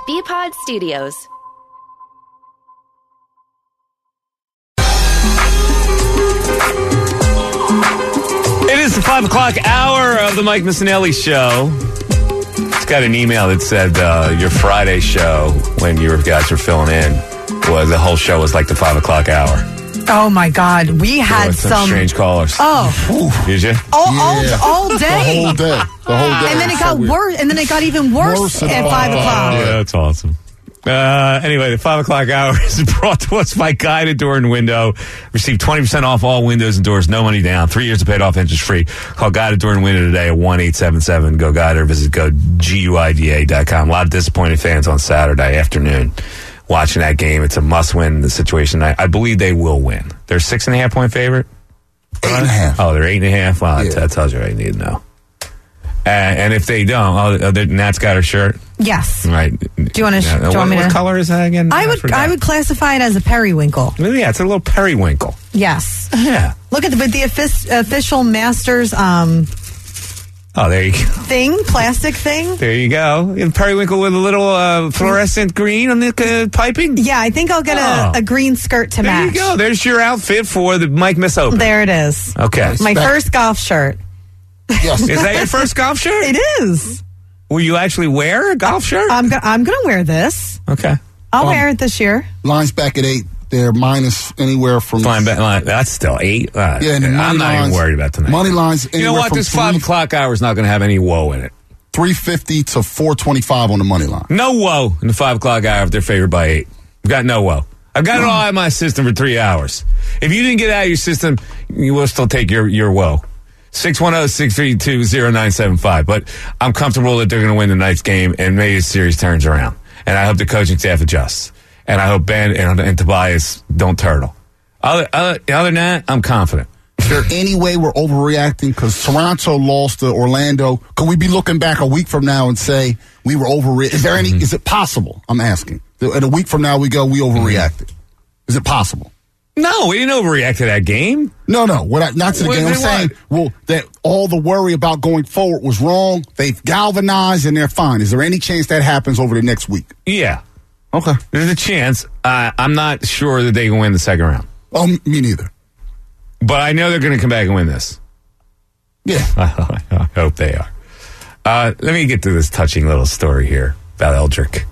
BPod Studios. It is the 5 o'clock hour of the Mike Missanelli Show. Just got an email that said your Friday show, when you guys were filling in, the whole show was like the 5 o'clock hour. Oh, my God. We had some strange callers. Oh. Did you? All day. The whole day. And then it got worse. And then it got even worse at 5 o'clock. Yeah, that's awesome. Anyway, the 5 o'clock hour is brought to us by Guided Door and Window. Receive 20% off all windows and doors, no money down. 3 years of paid off, interest free. Call Guided Door and Window today at 1-877-GO-GUIDE or visit GUIDA.com. A lot of disappointed fans on Saturday afternoon watching that game. It's a must-win in the situation. I believe they will win. They're 6.5 point favorite? 8.5. Oh, they're 8.5? Well, Yeah. that tells you what I need to know. And if they don't, Nat's got her shirt. Yes. Right. Do you want to? What color is that again? I would classify it as a periwinkle. Yeah, it's a little periwinkle. Yes. Yeah. Look at the official Masters Oh, there you go. plastic thing. There you go. Periwinkle with a little fluorescent green on the piping. Yeah, I think I'll get a green skirt to match. There you go. There's your outfit for the Mike Miss Open. There it is. Okay. My first golf shirt. Yes. Is that your first golf shirt? It is. Will you actually wear a golf shirt? I'm gonna wear this. Okay. I'll wear it this year. Lines back at 8. They're minus anywhere from... That's still 8. Yeah, and the I'm not even worried about tonight. Money lines... You know what? This 5 o'clock hour is not going to have any woe in it. 350 to 425 on the money line. No woe in the 5 o'clock hour if they're favored by 8. I've got no woe. I've got it all out of my system for 3 hours. If you didn't get it out of your system, you will still take your woe. 610-632-0975. But I'm comfortable that they're going to win tonight's game and maybe the series turns around. And I hope the coaching staff adjusts. And I hope Ben and Tobias don't turtle. Other than that, I'm confident. Is there any way we're overreacting? Because Toronto lost to Orlando. Could we be looking back a week from now and say we were overreacting? Is there any? Is it possible? I'm asking. And a week from now we go, we overreacted. Is it possible? No, we didn't overreact to that game. No. Not to the game. I'm saying, that all the worry about going forward was wrong. They've galvanized and they're fine. Is there any chance that happens over the next week? Yeah. Okay. There's a chance. I'm not sure that they can win the second round. Oh, me neither. But I know they're going to come back and win this. Yeah. I hope they are. Let me get to this touching little story here about Eldrick.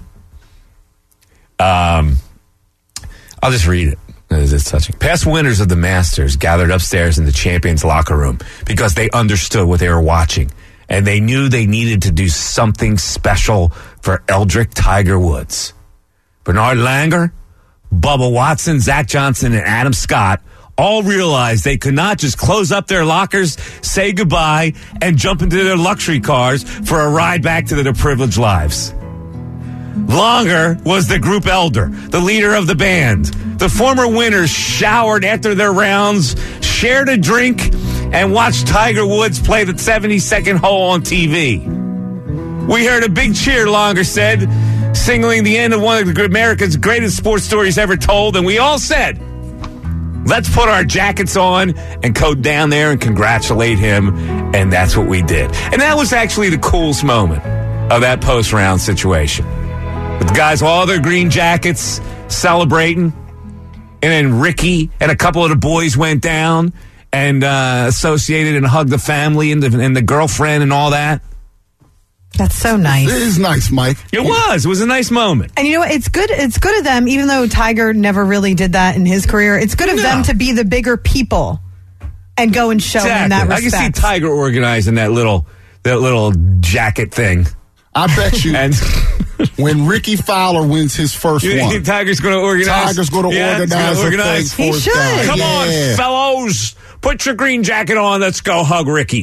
I'll just read it. It's touching. Past winners of the Masters gathered upstairs in the champions' locker room because they understood what they were watching, and they knew they needed to do something special for Eldrick Tiger Woods. Bernard Langer, Bubba Watson, Zach Johnson, and Adam Scott all realized they could not just close up their lockers, say goodbye, and jump into their luxury cars for a ride back to their privileged lives. Langer was the group elder, the leader of the band. The former winners showered after their rounds, shared a drink, and watched Tiger Woods play the 72nd hole on TV. We heard a big cheer, Langer said, signaling the end of one of America's greatest sports stories ever told, and we all said, let's put our jackets on and go down there and congratulate him, and that's what we did. And that was actually the coolest moment of that post-round situation. With the guys, all their green jackets, celebrating, and then Ricky and a couple of the boys went down and associated and hugged the family and the girlfriend and all that. That's so nice. It is nice, Mike. It was a nice moment. And you know what? It's good of them, even though Tiger never really did that in his career. It's good of them to be the bigger people and go and show in that respect. I can see Tiger organizing that little jacket thing. I bet you when Ricky Fowler wins his first one, Tiger's going to organize. Tiger's going to organize a thing for his guy. Come on, fellows. Put your green jacket on. Let's go hug Ricky.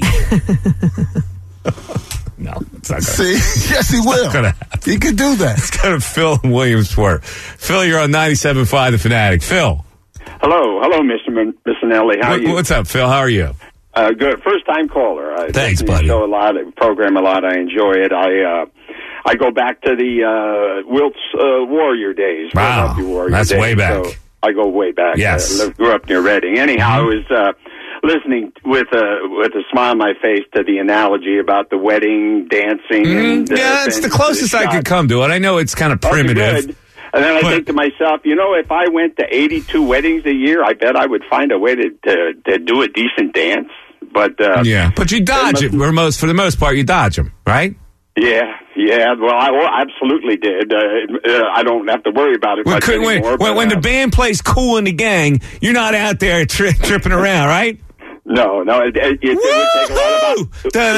No, it's not going to See? Yes, he will. He could do that. Let's go to Phil in Williamsport. Phil, you're on 97.5 The Fanatic. Phil. Hello, Mr. Missanelli. How are you? What's up, Phil? How are you? Good. First-time caller. Thanks, buddy. Show program a lot. I enjoy it. I go back to the Wilts Warrior days. Wow, that's way back. So I go way back. Yes. Grew up near Reading. Anyhow, I was listening with a smile on my face to the analogy about the wedding dancing. And, it's the closest I could come to it. I know it's kind of primitive. Good. And then I think to myself, if I went to 82 weddings a year, I bet I would find a way to do a decent dance. But but you dodge it for the most part. You dodge them, right? Yeah. Well, I absolutely did. I don't have to worry about it much anymore. When the band plays "Cool in the Gang," you're not out there tripping around, right? No. It would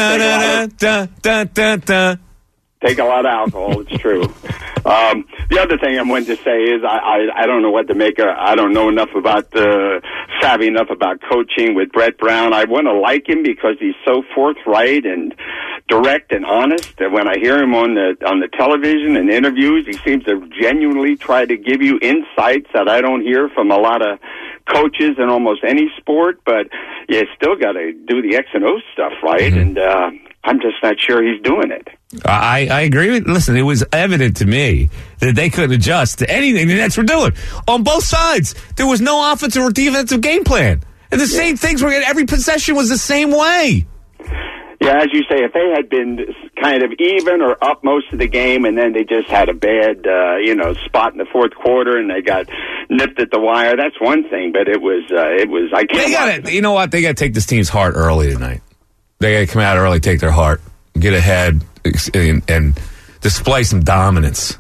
take a lot of alcohol. It's true. The other thing I wanted to say is I don't know what to make. I don't know enough about savvy enough about coaching with Brett Brown. I want to like him because he's so forthright and direct and honest. And when I hear him on the television and interviews, he seems to genuinely try to give you insights that I don't hear from a lot of coaches in almost any sport. But you still got to do the X and O stuff, right? Mm-hmm. And I'm just not sure he's doing it. I agree with. Listen, it was evident to me that they couldn't adjust to anything the Nets were doing on both sides. There was no offensive or defensive game plan, and the same things were. Every possession was the same way. Yeah, as you say, if they had been kind of even or up most of the game, and then they just had a bad, spot in the fourth quarter, and they got nipped at the wire, that's one thing. But it was. I can't. They got it. You know what? They got to take this team's heart early tonight. They got to come out early, take their heart, get ahead, and display some dominance.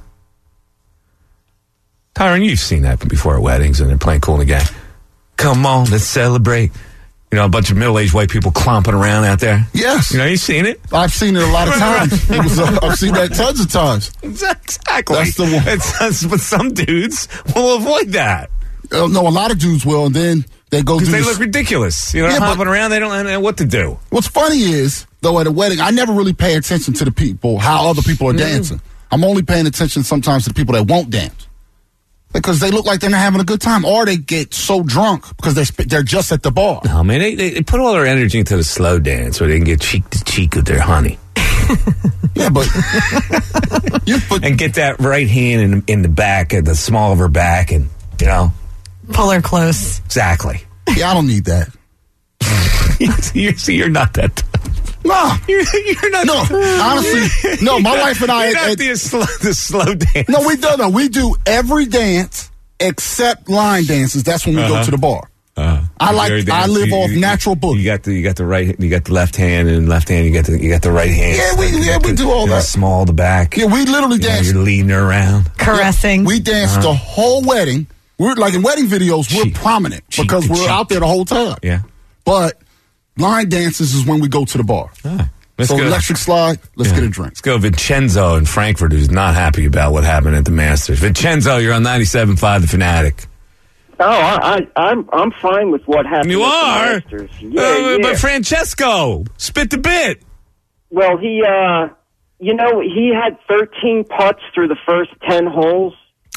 Tyron, you've seen that before at weddings, and they're playing Cool in the Gang. Come on, let's celebrate. A bunch of middle-aged white people clomping around out there. Yes. You've seen it? I've seen it a lot of times. I've seen that tons of times. Exactly. That's the one. But some dudes will avoid that. No, a lot of dudes will, and then they go do because they look ridiculous. Hopping around, they don't know what to do. What's funny is, though, at a wedding, I never really pay attention to the people, how other people are dancing. I'm only paying attention sometimes to the people that won't dance. Because they look like they're not having a good time, or they get so drunk because they're just at the bar. No, man, they put all their energy into the slow dance where they can get cheek to cheek with their honey. Yeah, but and get that right hand in the back, at the small of her back, and pull her close. Exactly. Yeah, I don't need that. You're not that tough. No, you're not. No, honestly, no. My wife and I. You're not the slow dance. No, we don't. No, we do every dance except line dances. That's when we go to the bar. I live off natural boogie. You got the right. You got the left hand, and left hand. You got the right hand. Yeah, we do all that. Small the back. Yeah, we literally dance. You're leading her around, caressing. Yeah, we dance the whole wedding. We're like in wedding videos. We're prominent because we're out there the whole time. Yeah, but. Line dances is when we go to the bar. So electric slide, let's get a drink. Let's go Vincenzo in Frankfurt, who's not happy about what happened at the Masters. Vincenzo, you're on 97.5 The Fanatic. Oh, I'm fine with what happened you at are? the Masters. Yeah. But Francesco, spit the bit. Well, he had 13 putts through the first 10 holes.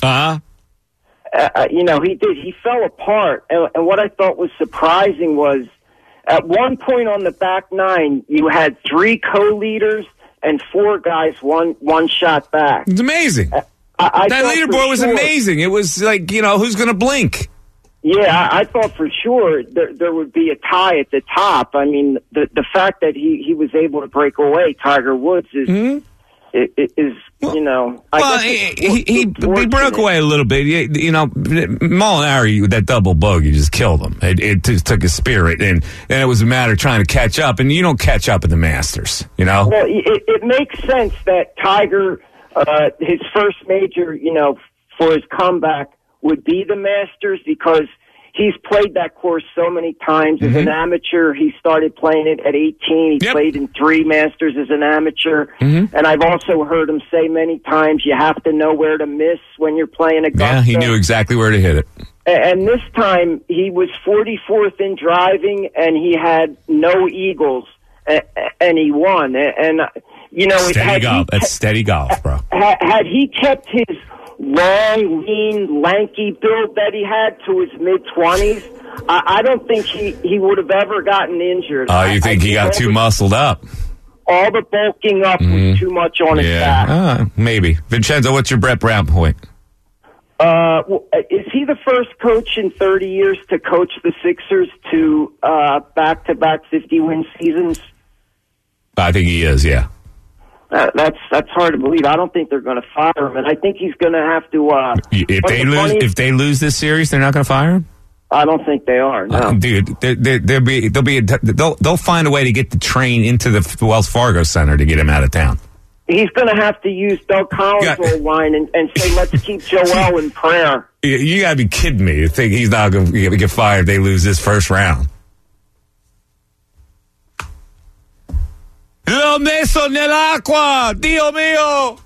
He did. He fell apart. And what I thought was surprising was, at one point on the back nine, you had 3 co-leaders and 4 guys one shot back. It's amazing. That leaderboard was amazing. It was like, who's going to blink? Yeah, I thought for sure there would be a tie at the top. I mean, the fact that he was able to break away Tiger Woods is... Mm-hmm. He broke away a little bit. Molinari, that double bogey just killed him. It just took his spirit, and it was a matter of trying to catch up, and you don't catch up at the Masters, Well, it makes sense that Tiger, his first major, for his comeback would be the Masters because he's played that course so many times as an amateur. He started playing it at 18. He played in 3 Masters as an amateur. Mm-hmm. And I've also heard him say many times, you have to know where to miss when you're playing Augusta. Yeah, he knew exactly where to hit it. And this time, he was 44th in driving, and he had no eagles, and he won. And, steady golf. That's steady golf, bro. Had he kept his long, lean, lanky build that he had to his mid-20s, I don't think he would have ever gotten injured. Oh, you think he got too muscled up? All the bulking up was too much on his back. Maybe. Vincenzo, what's your Brett Brown point? Is he the first coach in 30 years to coach the Sixers to back-to-back 50-win seasons? I think he is, yeah. That's hard to believe. I don't think they're going to fire him, and I think he's going to have to. If they lose this series, they're not going to fire him. I don't think they are. No. Dude, they'll find a way to get the train into the Wells Fargo Center to get him out of town. He's going to have to use Doug Collins' old line and say, "Let's keep Joel in prayer." You got to be kidding me to think he's not going to get fired if they lose this first round. L'ho messo nell'acqua, Dio mio.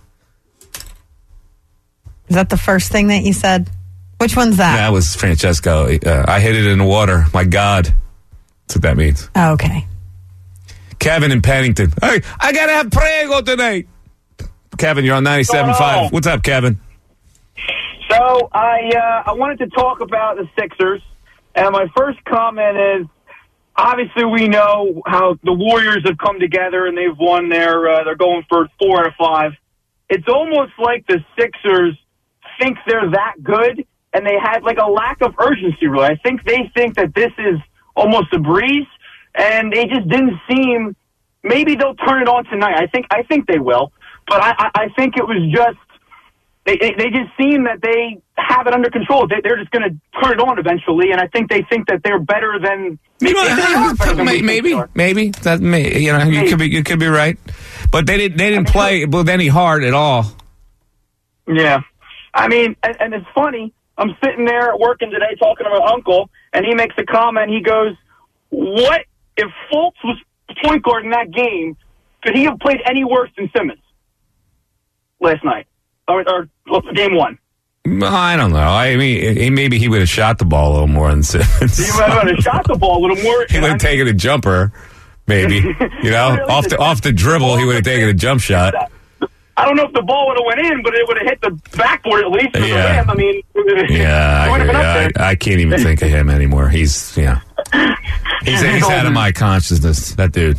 Is that the first thing that you said? Which one's that? That was Francesco. I hit it in the water. My God. That's what that means. Oh, okay. Kevin in Pennington. Hey, I got to have prego tonight. Kevin, you're on 97.5. What's up, Kevin? So I wanted to talk about the Sixers, and my first comment is, obviously we know how the Warriors have come together and they've won they're going for 4 out of 5. It's almost like the Sixers think they're that good, and they had like a lack of urgency, really. I think they think that this is almost a breeze, and they just didn't seem. Maybe they'll turn it on tonight. I think they will, but I think it was just they just seem that they have it under control. They're just going to turn it on eventually, and I think they think that they're better than maybe. You could be right, but they didn't play with any heart at all. Yeah, I mean, and it's funny. I'm sitting there working today talking to my uncle, and he makes a comment. He goes, "What if Fultz was point guard in that game? Could he have played any worse than Simmons last night or game 1?" I don't know. I mean, maybe he would have shot the ball a little more than Simmons. He would have shot the ball a little more. He would have taken a jumper, maybe. You know, off the dribble, he would have taken a jump shot. I don't know if the ball would have went in, but it would have hit the backboard at least. Yeah. I mean, I can't even think of him anymore. He's out of my consciousness. That dude.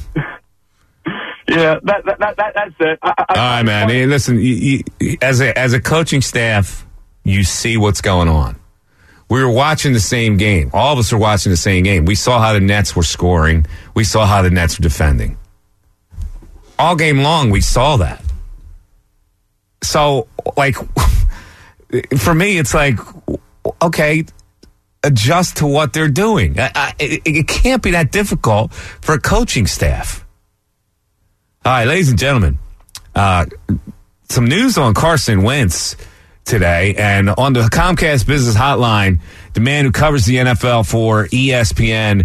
Yeah, that's it. All right, man. Hey, listen, as a coaching staff, you see what's going on. We were watching the same game. All of us were watching the same game. We saw how the Nets were scoring. We saw how the Nets were defending. All game long, we saw that. So, like, for me, it's like, okay, adjust to what they're doing. It can't be that difficult for a coaching staff. All right, ladies and gentlemen, some news on Carson Wentz today, and on the Comcast Business Hotline, the man who covers the NFL for ESPN,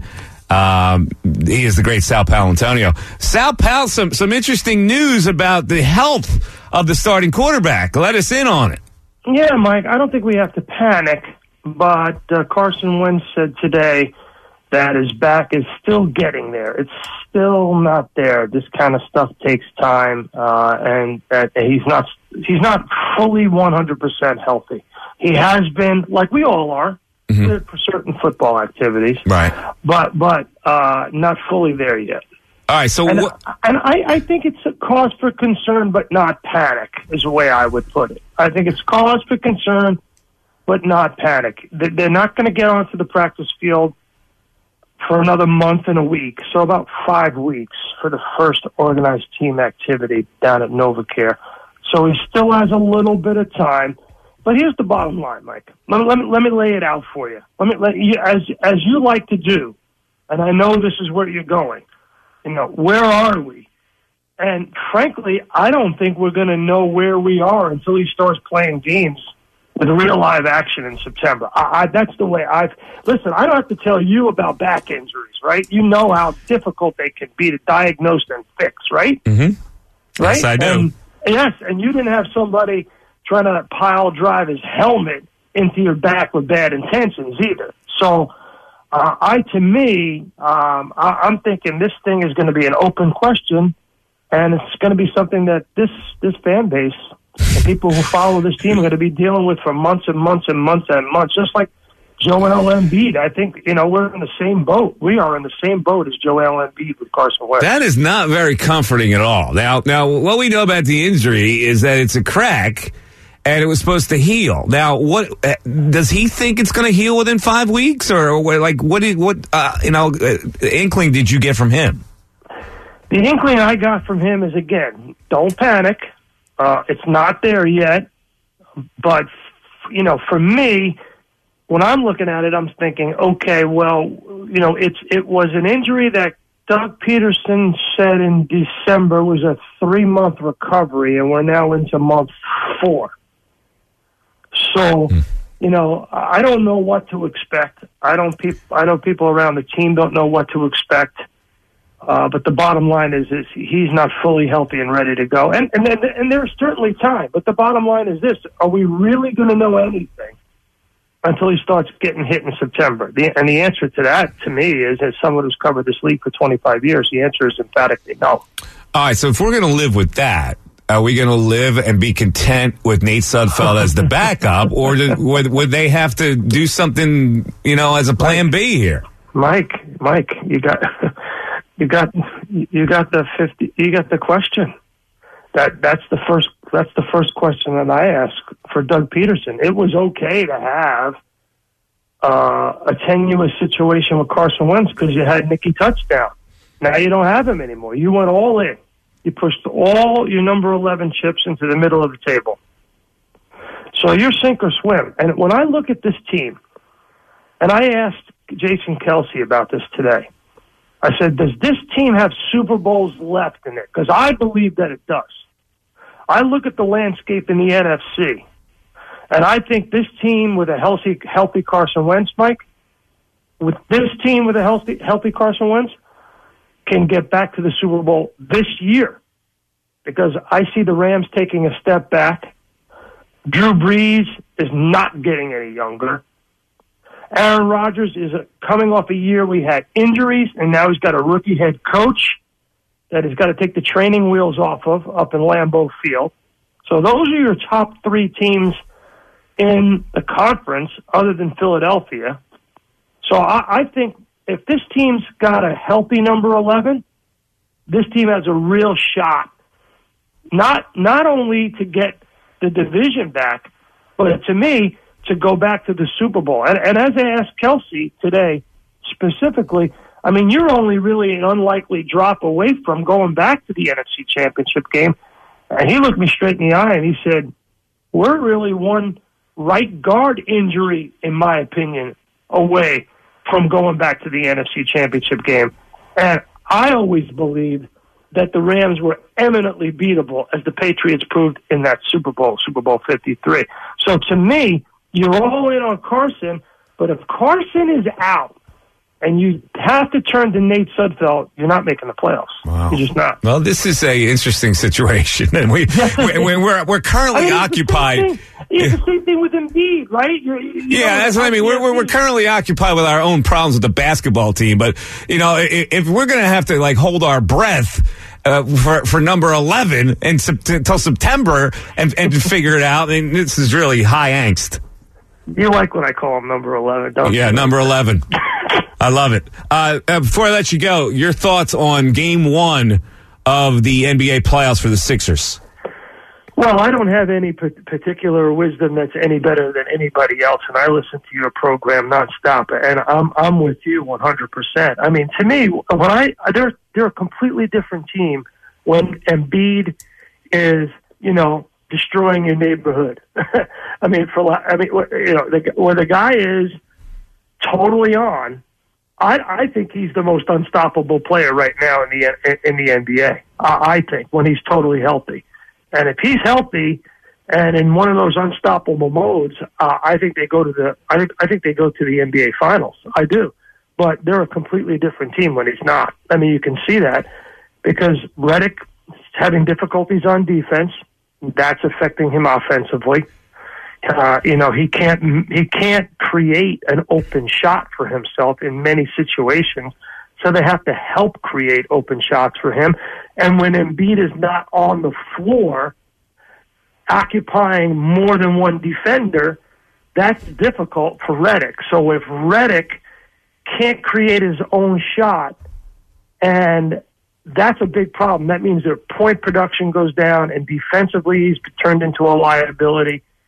he is the great Sal Paolantonio. Sal Pal, some interesting news about the health of the starting quarterback. Let us in on it. Yeah, Mike, I don't think we have to panic, but Carson Wentz said today that his back is still getting there. It's still not there. This kind of stuff takes time, and that he's not fully 100% healthy. He has been, like we all are, for certain football activities, right? But not fully there yet. All right, so I think it's a cause for concern, but not panic, is the way I would put it. I think it's cause for concern, but not panic. They're not going to get onto the practice field for another month and a week, so about 5 weeks for the first organized team activity down at NovaCare. So he still has a little bit of time. But here's the bottom line, Mike. Let me lay it out for you. As you like to do, and I know this is where you're going. You know, where are we? And frankly, I don't think we're going to know where we are until he starts playing games with real live action in September. That's the way listen, I don't have to tell you about back injuries, right? You know how difficult they can be to diagnose and fix, right? Mm-hmm. Right? Yes, I do. And you didn't have somebody trying to pile drive his helmet into your back with bad intentions either. So, I'm thinking this thing is going to be an open question, and it's going to be something that this fan base and people who follow this team are going to be dealing with for months and months and months and months, just like Joel Embiid. I think, we're in the same boat. We are in the same boat as Joel Embiid with Carson Wentz. That is not very comforting at all. Now, what we know about the injury is that it's a crack, and it was supposed to heal. Now, what does he think it's going to heal within 5 weeks, or like what inkling did you get from him? The inkling I got from him is, again, don't panic. It's not there yet, but for me, when I'm looking at it, I'm thinking, okay, well, it was an injury that Doug Peterson said in December was a 3-month recovery, and we're now into month 4. So, I don't know what to expect. I know people around the team don't know what to expect. But the bottom line is he's not fully healthy and ready to go. And there's certainly time. But the bottom line is this: are we really going to know anything until he starts getting hit in September? And the answer to that, to me, is, as someone who's covered this league for 25 years, the answer is emphatically no. All right, so if we're going to live with that, are we going to live and be content with Nate Sudfeld as the backup, or would they have to do something, as a plan B here? Mike, you got the 50. You got the question. That's the first question that I ask for Doug Peterson. It was okay to have a tenuous situation with Carson Wentz because you had Nicky Touchdown. Now you don't have him anymore. You went all in. You pushed all your number 11 chips into the middle of the table. So you're sink or swim. And when I look at this team, and I asked Jason Kelsey about this today, I said, does this team have Super Bowls left in it? Because I believe that it does. I look at the landscape in the NFC, and I think this team with a healthy Carson Wentz, Mike, with this team with a healthy Carson Wentz, can get back to the Super Bowl this year. Because I see the Rams taking a step back. Drew Brees is not getting any younger. Aaron Rodgers is coming off a year we had injuries, and now he's got a rookie head coach that has got to take the training wheels off of up in Lambeau Field. So those are your top 3 teams in the conference other than Philadelphia. So I think if this team's got a healthy number 11, this team has a real shot, not only to get the division back, but to me, to go back to the Super Bowl. And as I asked Kelsey today specifically, I mean, you're only really an unlikely drop away from going back to the NFC Championship game. And he looked me straight in the eye and he said, we're really one right guard injury, in my opinion, away from going back to the NFC Championship game. And I always believed that the Rams were eminently beatable, as the Patriots proved in that Super Bowl 53. So to me, you're all in on Carson, but if Carson is out and you have to turn to Nate Sudfeld, you're not making the playoffs. Wow. You're just not. Well, this is a interesting situation, and we're currently occupied. It's the same thing with Embiid, right? That's what I mean. We're currently occupied with our own problems with the basketball team, but if we're going to have to hold our breath for number 11 until September and figure it out, and this is really high angst. You like when I call him number 11, don't you? Yeah, number 11. I love it. Before I let you go, your thoughts on Game 1 of the NBA playoffs for the Sixers? Well, I don't have any particular wisdom that's any better than anybody else, and I listen to your program nonstop, and I'm with you 100%. I mean, to me, they're a completely different team when Embiid is, destroying your neighborhood. Where the guy is totally on. I think he's the most unstoppable player right now in the NBA. I think when he's totally healthy, and if he's healthy and in one of those unstoppable modes, I think they go to the NBA Finals. I do, but they're a completely different team when he's not. I mean, you can see that because Redick is having difficulties on defense. That's affecting him offensively. He can't create an open shot for himself in many situations, so they have to help create open shots for him. And when Embiid is not on the floor, occupying more than one defender, that's difficult for Redick. So if Redick can't create his own shot, and that's a big problem. That means their point production goes down, and defensively he's turned into a liability.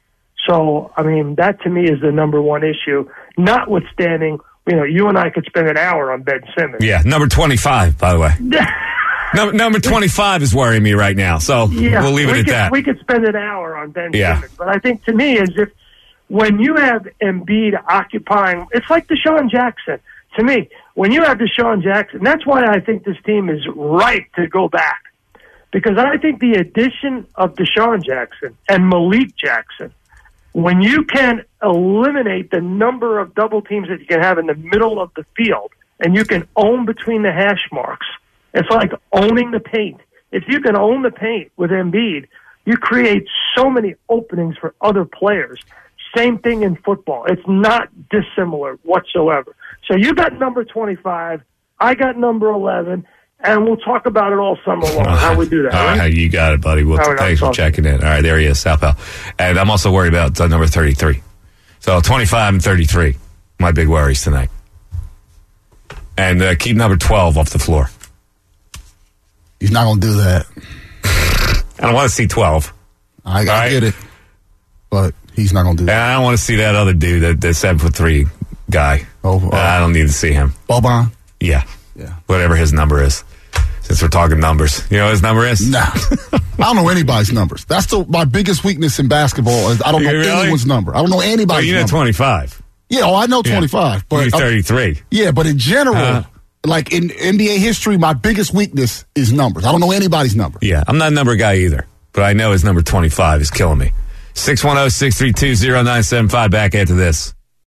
So, I mean, that to me is the number one issue, notwithstanding, you and I could spend an hour on Ben Simmons. Yeah, number 25, by the way. Number 25 is worrying me right now, so we'll leave it at that. We could spend an hour on Ben Simmons. But I think to me is when you have Embiid occupying, it's like Deshaun Jackson. To me, when you have Deshaun Jackson, that's why I think this team is right to go back. Because I think the addition of Deshaun Jackson and Malik Jackson, when you can eliminate the number of double teams that you can have in the middle of the field, and you can own between the hash marks, it's like owning the paint. If you can own the paint with Embiid, you create so many openings for other players. Same thing in football. It's not dissimilar whatsoever. So you got number 25, I got number 11, and we'll talk about it all summer long, how we do that. All right, you got it, buddy. Thanks for checking in. All right, there he is, Sal Pal. And I'm also worried about number 33. So 25 and 33, my big worries tonight. And keep number 12 off the floor. He's not going to do that. I don't want to see 12. I get it. But he's not going to do that. And I don't want to see that other dude, that 7'3" guy. I don't need to see him. Boban? Yeah. Whatever his number is. Since we're talking numbers. You know what his number is? Nah. I don't know anybody's numbers. That's my biggest weakness in basketball. Is I don't know anyone's number. I don't know anybody's number. You know 25. Yeah, I know 25. But you're 33. Yeah, but in general, like in NBA history, my biggest weakness is numbers. I don't know anybody's number. Yeah, I'm not a number guy either. But I know his number 25 is killing me. 610-632-0975. Back after this.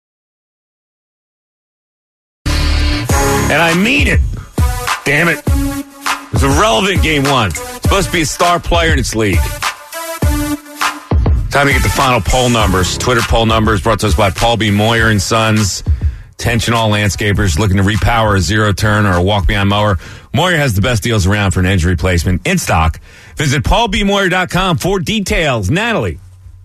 And I mean it. Damn it. It was a relevant game one. It's supposed to be a star player in its league. Time to get the final poll numbers. Twitter poll numbers brought to us by Paul B. Moyer and Sons. Attention all landscapers looking to repower a zero-turn or a walk-behind mower. Moyer has the best deals around for an engine replacement in stock. Visit paulbmoyer.com for details. Natalie.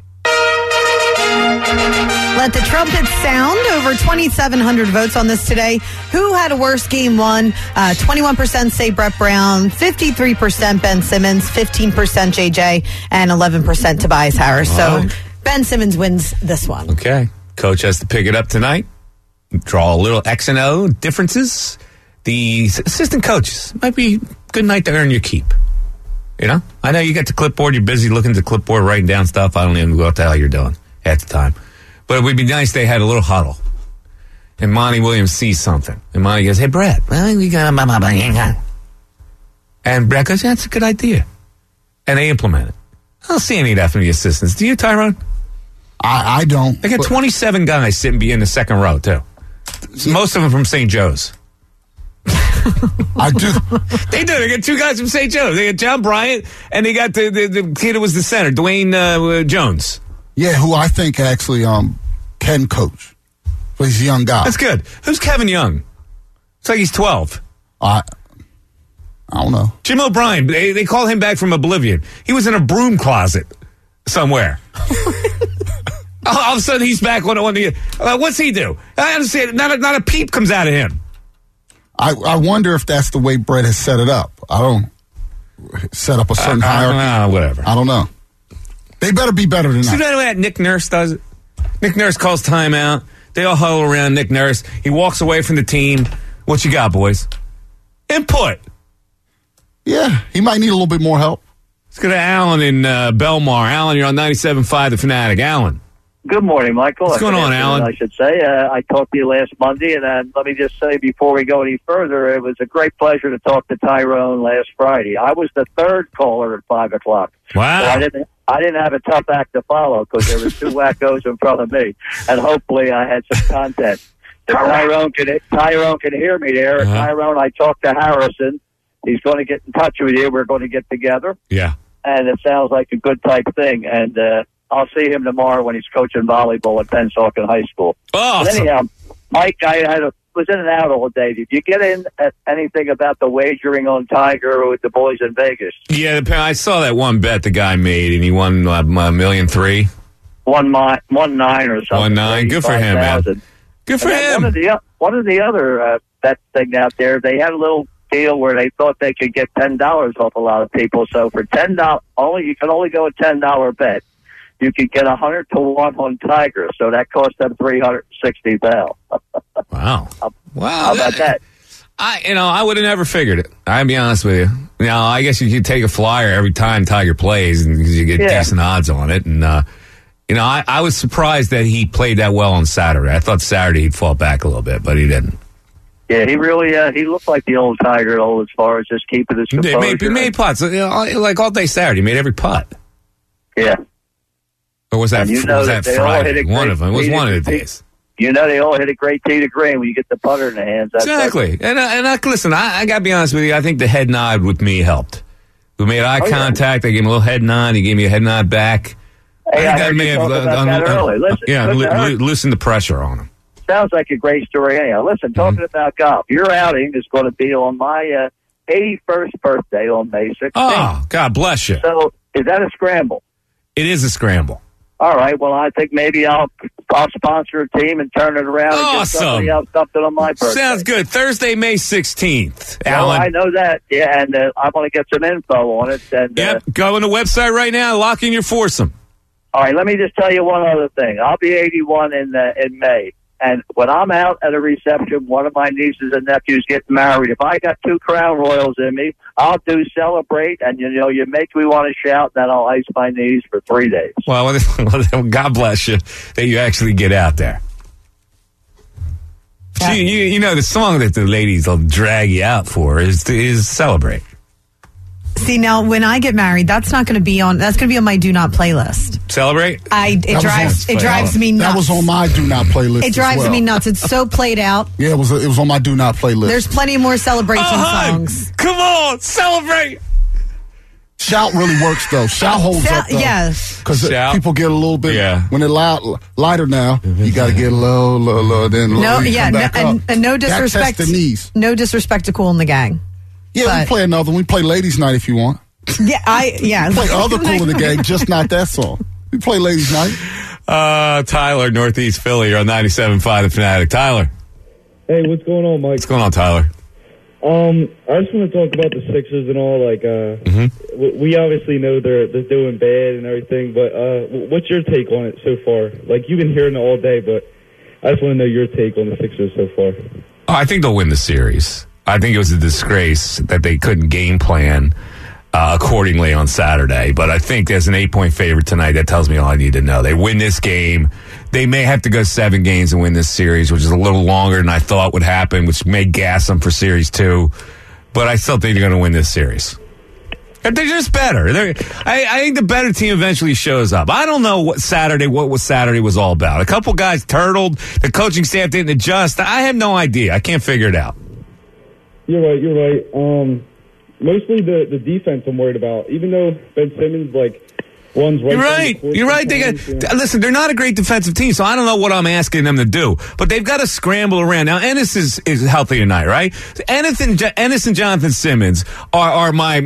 Let the trumpets sound. Over 2,700 votes on this today. Who had a worse game one? 21% say Brett Brown, 53% Ben Simmons, 15% JJ, and 11% Tobias Harris. So Ben Simmons wins this one. Okay. Coach has to pick it up tonight. Draw a little X and O differences. The assistant coaches might be a good night to earn your keep. You know? I know you got the clipboard. You're busy looking at the clipboard, writing down stuff. I don't even know what the hell you're doing at the time. But it would be nice they had a little huddle. And Monty Williams sees something. And Monty goes, hey, Brett, we got and Brett goes, yeah, that's a good idea. And they implement it. I don't see any of that from the assistants. Do you, Tyrone? I don't. They got 27 guys sitting in the second row, too. Most of them from St. Joe's. I do. They do. They got two guys from St. Joe's. They got John Bryant, and they got the kid who was the center, Dwayne Jones. Yeah, who I think actually can coach. But he's a young guy. That's good. Who's Kevin Young? It's like he's 12. I don't know. Jim O'Brien. They call him back from oblivion. He was in a broom closet somewhere. All of a sudden, he's back on the. What's he do? I understand. Not a peep comes out of him. I wonder if that's the way Brett has set it up. I don't set up a certain hierarchy. Whatever. I don't know. They better be better than that. See the way that Nick Nurse does it? Nick Nurse calls timeout. They all huddle around Nick Nurse. He walks away from the team. What you got, boys? Input. Yeah, he might need a little bit more help. Let's go to Alan in Belmar. Alan, you're on 97.5 The Fanatic. Alan. Good morning, Michael. What's going on, Alan? I should say. I talked to you last Monday, and let me just say before we go any further, it was a great pleasure to talk to Tyrone last Friday. I was the third caller at 5 o'clock. Wow. So I didn't have a tough act to follow because there was two wackos in front of me, and hopefully I had some content. Tyrone can hear me there. Uh-huh. Tyrone, I talked to Harrison. He's going to get in touch with you. We're going to get together. Yeah. And it sounds like a good type thing. And I'll see him tomorrow when he's coaching volleyball at Pennsauken High School. Oh, but anyhow, Mike, I was in and out all day. Did you get in at anything about the wagering on Tiger with the boys in Vegas? Yeah, I saw that one bet the guy made, and he won $1.3 million. 1.9 or something. 1.9. Good for him, man. Good for him. One of the other bet thing out there, they had a little deal where they thought they could get $10 off a lot of people. So for $10, you can only go a $10 bet. you could get 100 to 1 on Tiger, so that cost them $360,000. Wow. How about that? I would have never figured it. I'll be honest with you. Now, I guess you could take a flyer every time Tiger plays because you get decent odds on it. And, I was surprised that he played that well on Saturday. I thought Saturday he'd fall back a little bit, but he didn't. Yeah, he really he looked like the old Tiger, as far as just keeping his composure. He made putts. Like all day Saturday, he made every putt. Yeah. Or was that Friday? One of them. It was one of the days. They all hit a great tee to green when you get the putter in the hands. Exactly. Listen, I got to be honest with you. I think the head nod with me helped. We made eye contact. I gave him a little head nod. He gave me a head nod back. Hey, I heard you talk about that early. Loosen the pressure on him. Sounds like a great story anyhow. Listen, talking about golf, your outing is going to be on my 81st birthday on May 16th. Oh, God bless you. So is that a scramble? It is a scramble. All right. Well, I think maybe I'll sponsor a team and turn it around and get somebody else something on my birthday. Sounds good. Thursday, May 16th. Well, I know that. Yeah, and I want to get some info on it. And, go on the website right now. Lock in your foursome. All right. Let me just tell you one other thing. I'll be 81 in May. And when I'm out at a reception, one of my nieces and nephews get married. If I got 2 Crown Royals in me, I'll do celebrate. And, you make me want to shout, then I'll ice my knees for 3 days. Well, God bless you that you actually get out there. Yeah. The song that the ladies will drag you out for is Celebrate. See, now when I get married, that's going to be on my do not playlist. Celebrate? It drives me nuts. That was on my do not playlist. It drives me nuts. It's so played out. Yeah, it was on my do not playlist. There's plenty more celebration songs. Come on, celebrate. Shout really works though. Shout holds up though. Yes. Because people get a little bit when they're lighter now. You got to get low, then low. And no disrespect. That tests the knees. No disrespect to Kool and the Gang. Yeah, we play another one. We play Ladies Night if you want. Yeah, we play other Kool in the Gang, just not that song. We play Ladies Night. Tyler, Northeast Philly, you're on 97.5 The Fanatic. Tyler. Hey, what's going on, Mike? What's going on, Tyler? I just want to talk about the Sixers and all. We obviously know they're doing bad and everything, but what's your take on it so far? Like, you've been hearing it all day, but I just want to know your take on the Sixers so far. I think they'll win the series. I think it was a disgrace that they couldn't game plan accordingly on Saturday. But I think as an 8-point favorite tonight, that tells me all I need to know. They win this game. They may have to go 7 games and win this series, which is a little longer than I thought would happen, which may gas them for Series 2. But I still think they're going to win this series. They're just better. I think the better team eventually shows up. I don't know what Saturday was all about. A couple guys turtled. The coaching staff didn't adjust. I have no idea. I can't figure it out. You're right. Mostly the defense I'm worried about. Even though Ben Simmons runs right. You're right. Listen, they're not a great defensive team, so I don't know what I'm asking them to do. But they've got to scramble around. Now, Ennis is healthy tonight, right? Ennis and Jonathan Simmons are my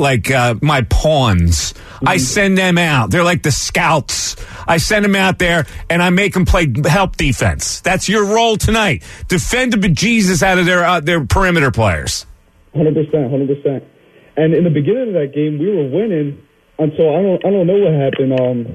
pawns. I send them out. They're like the scouts. I send them out there, and I make them play help defense. That's your role tonight. Defend the bejesus out of their perimeter players. 100%. And in the beginning of that game, we were winning until I don't know what happened.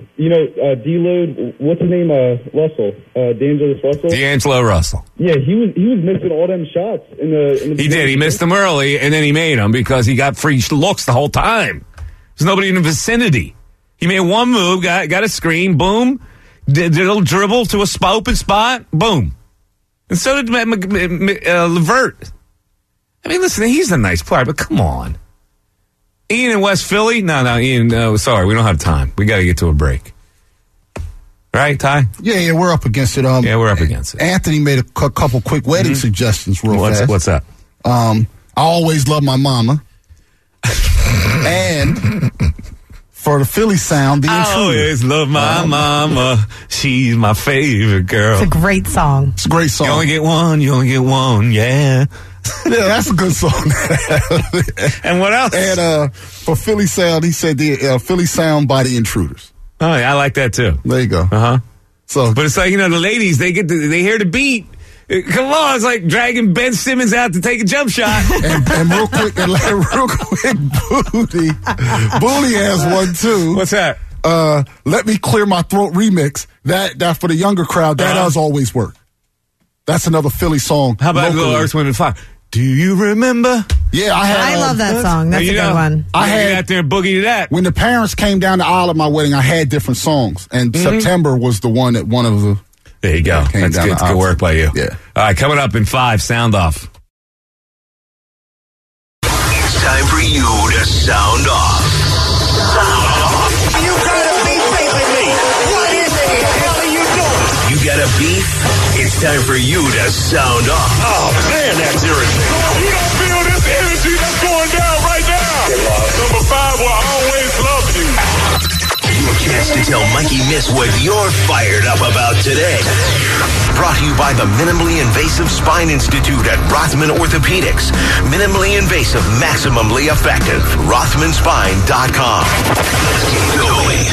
D-Load, what's his name? Russell, D'Angelo Russell. Yeah, he was missing all them shots in the He did. He missed them early, and then he made them because he got free looks the whole time. There's nobody in the vicinity. He made one move, got a screen, boom, did a little dribble to a open spot, boom. And so did Levert. I mean, listen, he's a nice player, but come on. Ian in West Philly? No, Ian, sorry, we don't have time. We got to get to a break. Right, Ty? Yeah, we're up against it. We're up against it. Anthony made a couple quick wedding suggestions real fast. What's that? I always love my mama. And for the Philly sound, the Intruders. I always love my mama. She's my favorite girl. It's a great song. It's a great song. You only get one, yeah. Yeah, that's a good song. And what else? And for Philly sound, he said the Philly sound by the Intruders. Oh, yeah, I like that too. There you go. So, but it's like, the ladies, they hear the beat. Come on, it's like dragging Ben Simmons out to take a jump shot. and real quick, Booty has one too. What's that? Let Me Clear My Throat remix. That for the younger crowd, that does always work. That's another Philly song. How about Little Earth, Wind & Fire? Do you remember? Yeah, I love that song. That's a good one. I had out there and boogie to that. When the parents came down the aisle at my wedding, I had different songs, and September was the one that one of the. There you go. That's good. Good work by you. Yeah. All right, coming up in 5, Sound Off. It's time for you to sound off. You gotta be facing me. What in the hell are you doing? You got a beef? It's time for you to sound off. Oh, man, that's irritating. You don't feel this energy that's going down right now. Number 5 will always love you. Your chance to tell Mikey Miss what you're fired up about today. Brought to you by the Minimally Invasive Spine Institute at Rothman Orthopedics. Minimally invasive, maximally effective. RothmanSpine.com. Let's keep going.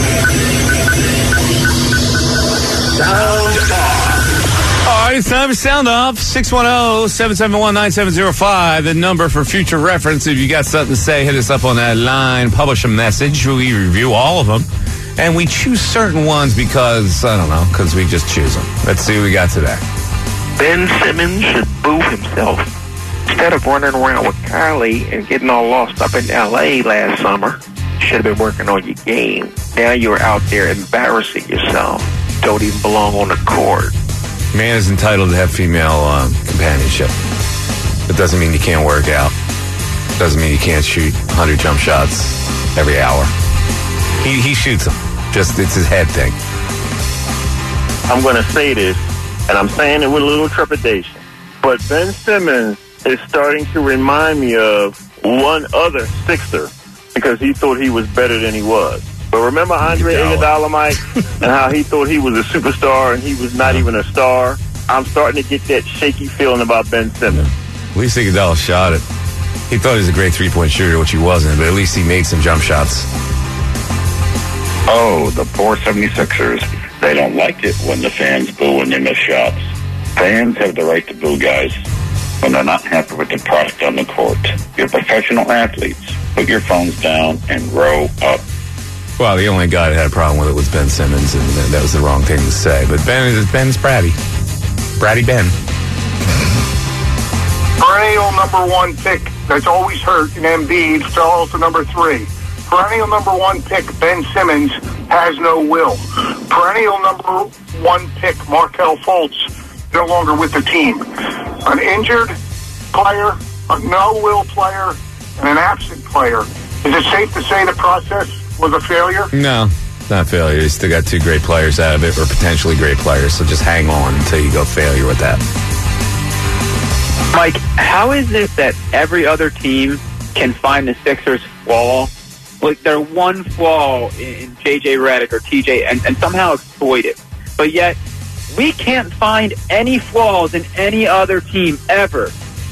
Sound off. All right, it's time for Sound Off. 610-771-9705. The number for future reference. If you got something to say, hit us up on that line. Publish a message. We review all of them. And we choose certain ones because we just choose them. Let's see what we got today. Ben Simmons should boo himself. Instead of running around with Kylie and getting all lost up in L.A. last summer, you should have been working on your game. Now you're out there embarrassing yourself. Don't even belong on the court. Man is entitled to have female companionship. It doesn't mean you can't work out. It doesn't mean you can't shoot 100 jump shots every hour. He shoots them. Just, it's his head thing. I'm going to say this, and I'm saying it with a little trepidation, but Ben Simmons is starting to remind me of one other Sixer because he thought he was better than he was. But remember Andre Iguodala, Mike, and how he thought he was a superstar and he was not even a star? I'm starting to get that shaky feeling about Ben Simmons. At least Iguodala shot it. He thought he was a great three-point shooter, which he wasn't, but at least he made some jump shots. Oh, the poor 76ers. They don't like it when the fans boo when they miss shots. Fans have the right to boo guys when they're not happy with the product on the court. You're professional athletes. Put your phones down and grow up. Well, the only guy that had a problem with it was Ben Simmons, and that was the wrong thing to say. But Ben's Bratty. Bratty Ben. Perennial number 1 pick that's always hurt in Embiid fell to number 3. Perennial number 1 pick Ben Simmons has no will. Perennial number 1 pick Markelle Fultz no longer with the team. An injured player, a no-will player, and an absent player. Is it safe to say the process was a failure? No, not a failure. You still got 2 great players out of it, or potentially great players, so just hang on until you go failure with that. Mike, how is it that every other team can find the Sixers' flaw? Like, their one flaw in J.J. Redick or T.J. and somehow exploit it. But yet, we can't find any flaws in any other team ever.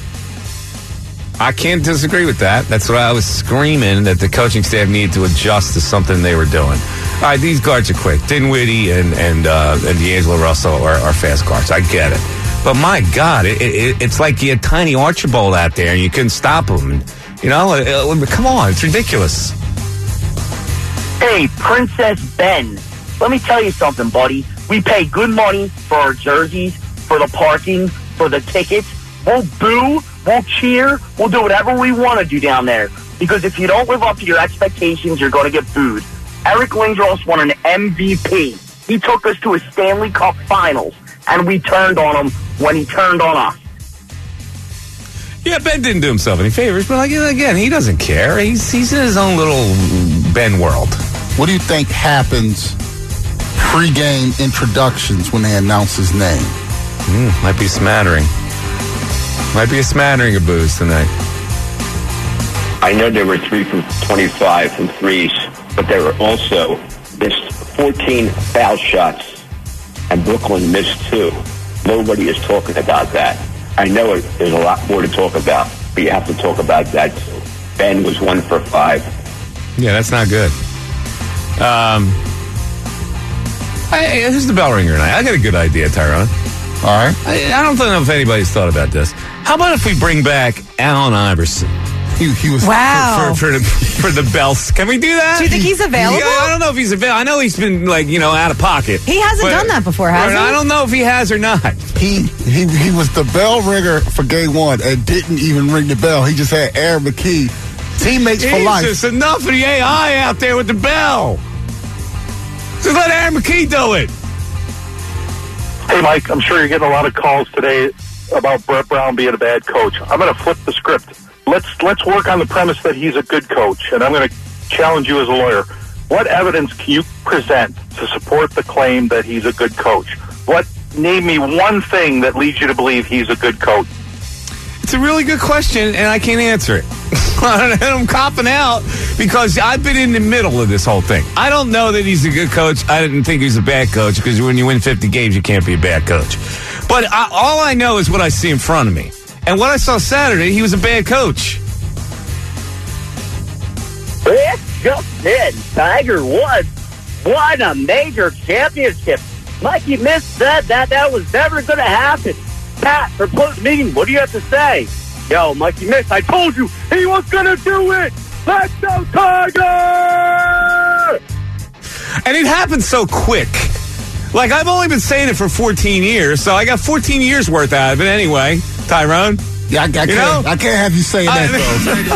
I can't disagree with that. That's what I was screaming, that the coaching staff needed to adjust to something they were doing. All right, these guards are quick. Dinwiddie and D'Angelo Russell are fast guards. I get it. But my God, it's like you had Tiny Archibald out there and you couldn't stop him. You know, come on, it's ridiculous. Hey, Princess Ben, let me tell you something, buddy. We pay good money for our jerseys, for the parking, for the tickets. We'll boo, we'll cheer, we'll do whatever we want to do down there. Because if you don't live up to your expectations, you're going to get booed. Eric Lindros won an MVP. He took us to a Stanley Cup Finals, and we turned on him when he turned on us. Yeah, Ben didn't do himself any favors, but again, he doesn't care. He's in his own little Ben world. What do you think happens pre-game introductions when they announce his name? Might be a smattering. Might be a smattering of boos tonight. I know they were 3 from 25 from threes, but they were also missed 14 foul shots, and Brooklyn missed 2. Nobody is talking about that. I know there's a lot more to talk about, but you have to talk about that too. Ben was 1 for 5. Yeah, that's not good. Who's the bell ringer tonight? I got a good idea, Tyrone. All right. I don't know if anybody's thought about this. How about if we bring back Allen Iverson He was Wow. for the bells. Can we do that? Do you think he's available? Yeah, I don't know if he's available. I know he's been out of pocket. He hasn't done that before, has he? I don't know if he has or not. He was the bell ringer for game one and didn't even ring the bell. He just had Aaron McKee, teammates for life. Jesus, enough of the AI out there with the bell. Just let Aaron McKee do it. Hey, Mike, I'm sure you're getting a lot of calls today about Brett Brown being a bad coach. I'm going to flip the script. Let's work on the premise that he's a good coach, and I'm going to challenge you as a lawyer. What evidence can you present to support the claim that he's a good coach? Name me one thing that leads you to believe he's a good coach. It's a really good question, and I can't answer it. I'm copping out because I've been in the middle of this whole thing. I don't know that he's a good coach. I didn't think he's a bad coach because when you win 50 games, you can't be a bad coach. But all I know is what I see in front of me. And what I saw Saturday, he was a bad coach. It's just in. Tiger won a major championship. Mikey Miss said that was never going to happen. Pat, for post-meeting, what do you have to say? Yo, Mikey Miss, I told you he was going to do it. Let's go, Tiger! And it happened so quick. Like, I've only been saying it for 14 years, so I got 14 years worth out of it anyway, Tyrone. Yeah, I can't have you saying that, though.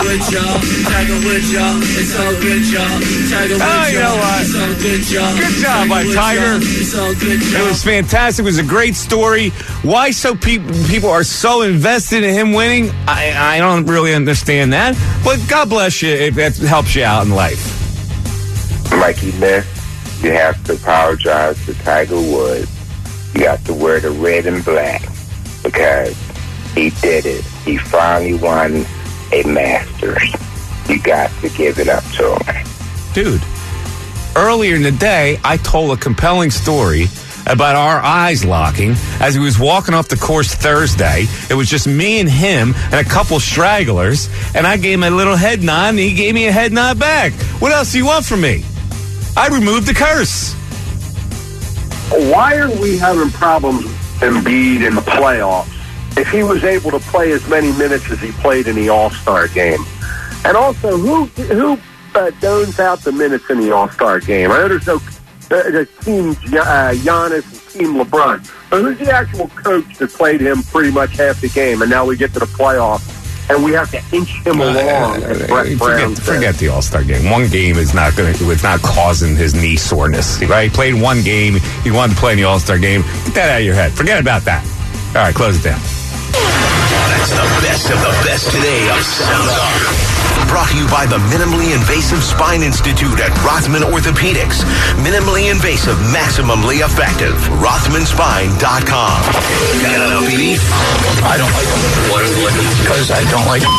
Oh, you know what? Good job by Tiger. It was fantastic. It was a great story. Why people are so invested in him winning, I don't really understand that. But God bless you if that helps you out in life. Mikey Miss, you have to apologize to Tiger Woods. You have to wear the red and black because he did it. He finally won a Masters. You got to give it up to him. Dude, earlier in the day, I told a compelling story about our eyes locking as he was walking off the course Thursday. It was just me and him and a couple stragglers, and I gave him a little head nod, and he gave me a head nod back. What else do you want from me? I removed the curse. Why are we having problems with Embiid in the playoffs if he was able to play as many minutes as he played in the All-Star game? And also, who dones out the minutes in the All-Star game? I know there's no team Giannis and team LeBron. But who's the actual coach that played him pretty much half the game, and now we get to the playoffs, and we have to inch him along. Forget the All-Star game. One game is not causing his knee soreness. Right? He played one game. He wanted to play in the All-Star game. Get that out of your head. Forget about that. All right, close it down. That's the best of the best today of Sound Off. Brought to you by the Minimally Invasive Spine Institute at Rothman Orthopedics. Minimally invasive, maximally effective. RothmanSpine.com. Got it up, Pete? I don't like them. What is it? Because I don't like them.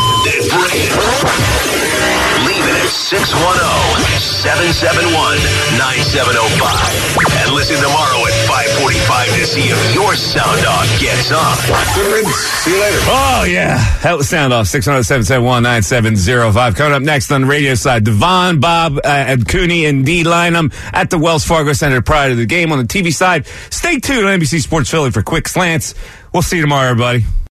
Leave it at 610-771-9705. And listen tomorrow at 5:45 to see if your Sound Off gets on. See you later. Oh, yeah. That was Sound Off. 610-771-9705. Coming up next on the radio side, Devon, Bob, and Cooney, and D. Lynham at the Wells Fargo Center prior to the game. On the TV side, stay tuned on NBC Sports Philly for quick slants. We'll see you tomorrow, everybody.